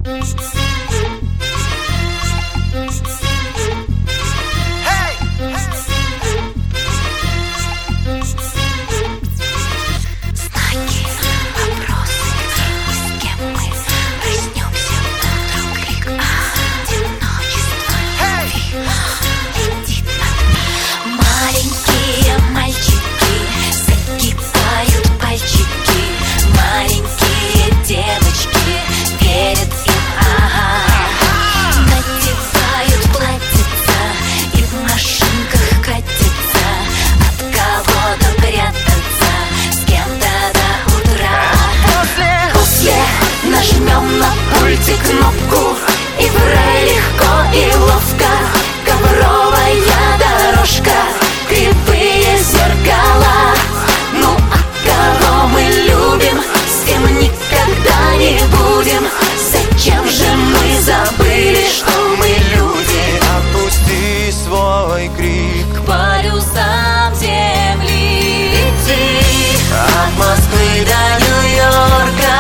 Нажмем на пульте кнопку, и в рай легко и ловко. Ковровая дорожка, кривые зеркала. Ну а кого мы любим, с кем никогда не будем? Зачем же мы забыли, что мы люди? Отпусти свой крик, к полюсам земли лети. от Москвы до Нью-Йорка,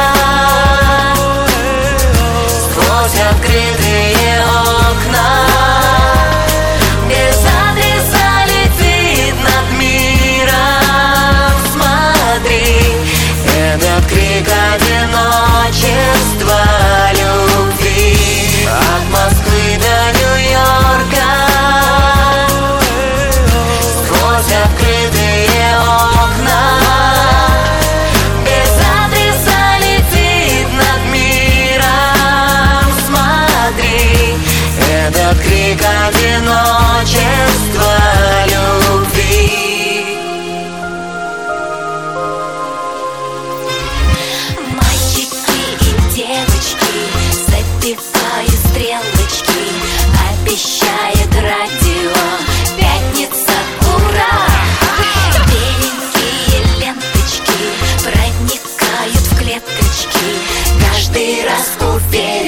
открытые окна, без адреса летит над миром. Смотри, этот крик одиночества, любви. От Москвы до Нью-Йорка, сквозь открытые окна, без адреса летит над миром. Этот крик одиночества, любви. Мальчики и девочки забивают стрелочки, обещает радио пятница, ура! Беленькие ленточки проникают в клеточки, каждый раз уверен.